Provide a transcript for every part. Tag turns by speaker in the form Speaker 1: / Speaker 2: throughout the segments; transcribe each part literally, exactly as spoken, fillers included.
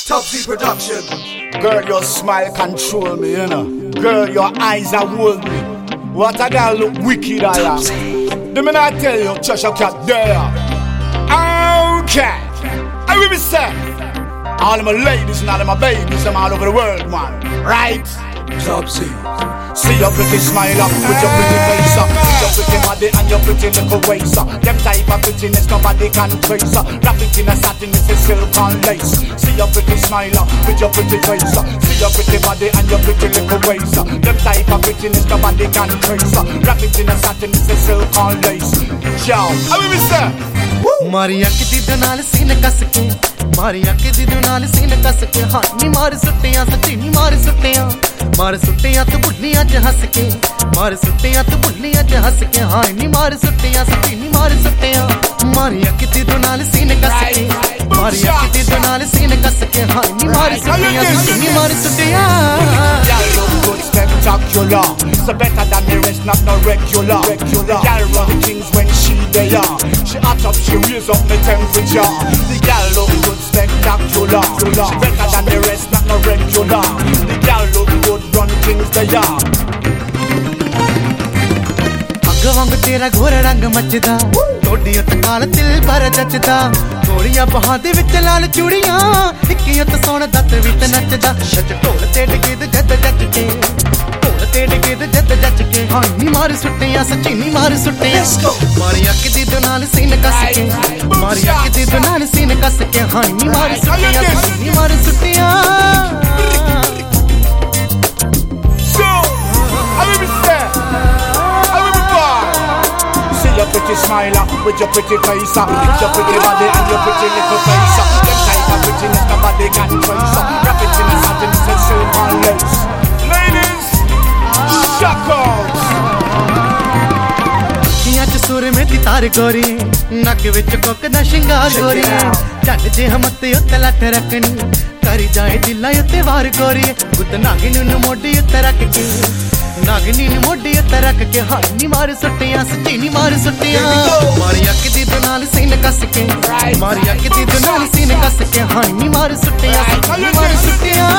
Speaker 1: Topsy production.
Speaker 2: Girl, your smile control me, you know. Girl, your eyes are hold me. What a girl look wicked I am. The minute I tell you, Cheshire Cat there. Okay. I will be say. All of my ladies and all of my babies, I'm all over the world, man. Right?
Speaker 1: Topsy.
Speaker 2: See your pretty smile up with your pretty face up, with your pretty body and your pretty little waist up. Them type of prettiness nobody can trace up. Wrap it in a satin, it's a silk and lace. See your pretty smile up with your pretty face up. See your pretty body and your pretty little waist up. Them type of prettiness nobody can trace up. Wrap it in a satin, it's a silk and lace. Ciao, I will be sir.
Speaker 3: मारी अख दी दो नाल सीने कस के, मारी अख दी दो नाल सीने कस के, हाँ नी मार सुट्टियां सच्ची नी मार सुट्टियां, मार सुट्टियां तो बुढ़ियां च हंस के, मार सुट्टियां तो बुढ़ियां च हंस के, हाँ नी मार सुट्टियां सच्ची नी मार सुट्टियां, मारी अख दी दो नाल सीने कस के, मारी अख दी दो नाल सीने कस के, हाँ नी मार सुट्टियां सच्ची नी मार सुट्टियां.
Speaker 2: Spectacular, so better than the rest, not no regular. Regular. The girl run things when she there. She hot up, she raise up the temperature. The girl look good, spectacular. She better than the rest, not no regular. The girl look good, run things there.
Speaker 3: अग वांग तेरा गोरा रंग मचदा, थोड़ी उत काल तिल पर जचदा, गोलियां बहां दे विच लाल चूड़ियां, इक्की उत सोहना दत्त विच नचदा, सच ढोल ते डगे ते जद जच के, ढोल ते डगे ते जद जच के, हाँ नी मार सुट्टियां सच्ची नी मार सुट्टियां, मारी अख दी दो नाल सीन कस के, मारी अख दी दो नाल सीन कस के, हाँ नी मार सुट्टियां सच्ची नी मार सुट्टियां.
Speaker 2: Your pretty smile with your pretty face up, with your pretty body and your pretty little face up. Them type of prettiness nobody can trace up. Wrap it in a satin, it's a silk and lace. Ladies, shock out.
Speaker 3: अखियां च सुर में तार गोरी, नक विच Coke दा शिंगार गोरी, झट जे हमत उत्ते लठ रखनी, करी जाए दिला उत्ते वार गोरी, गुद नागिन नूं मोढी उत्ते रख के, नागिनी नूं मोढी उत्ते रख के, हाँ नी मार सुट्टियां सच्ची नी मार सुट्टियां, मारी अख दी दो नाल सीन कस के, मारी अख दी दो नाल सीन कस के, हाँ नी मार सुट्टियां सच्ची नी मार सुट्टियां.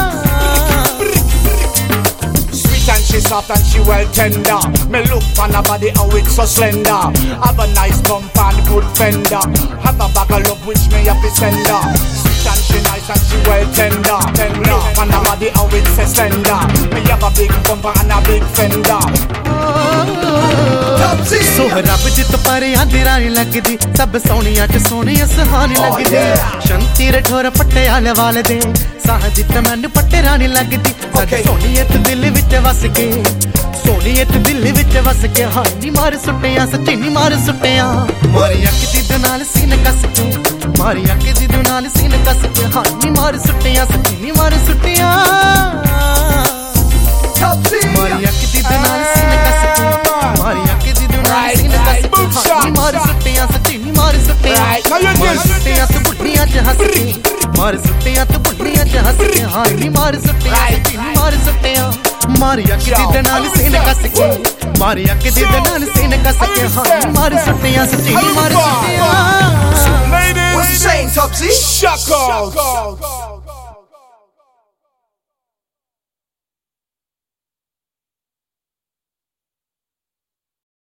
Speaker 2: And she soft and she well tender. Me look on her body how it's so slender. Have a nice bump and good fender. Have a bag of love which me have to send her. Sweet and she nice and she well tender. Tender. Look on her body how it's so slender. Me have a big bumper and a big fender.
Speaker 3: सो रब जित पर आंदी रानी लगदी, सब सोनिया च सोनी सुहानी लगदी, शंती रठोर पट्टे आले वाले दे, साह जित मैनू पट्टे रानी लगदी, सच सोनीयत दिल विच वस के, सोनीयत दिल विच वस के, हाँ नी मार सुट्टियां सच्ची नी मार सुट्टियां, मारी अख दी दो नाल सीन कस के, मारी अख दी दो नाल सीन कस के, हाँ नी मार सुट्टियां सच्ची नी मार सुट्टियां, मारी अख दी दो नाल सीन कस के, मारी अख दी दो नाल सीन कस के, हाँ नी मार सुट्टियां सच्ची नी मार सुट्टियां, मार सुट्टियां तो बुढ़ियां च हंस के, मार सुट्टियां तो बुढ़ियां च हंस के, हाँ नी मार सुट्टियां सच्ची नी मार सुट्टियां, मारी अख दी दो नाल सीन कस के, मारी अख दी दो नाल सीन कस के, हाँ नी मार सुट्टियां सच्ची नी मार सुट्टियां.
Speaker 1: Ladies, what you saying, Topsy?
Speaker 2: Shock out.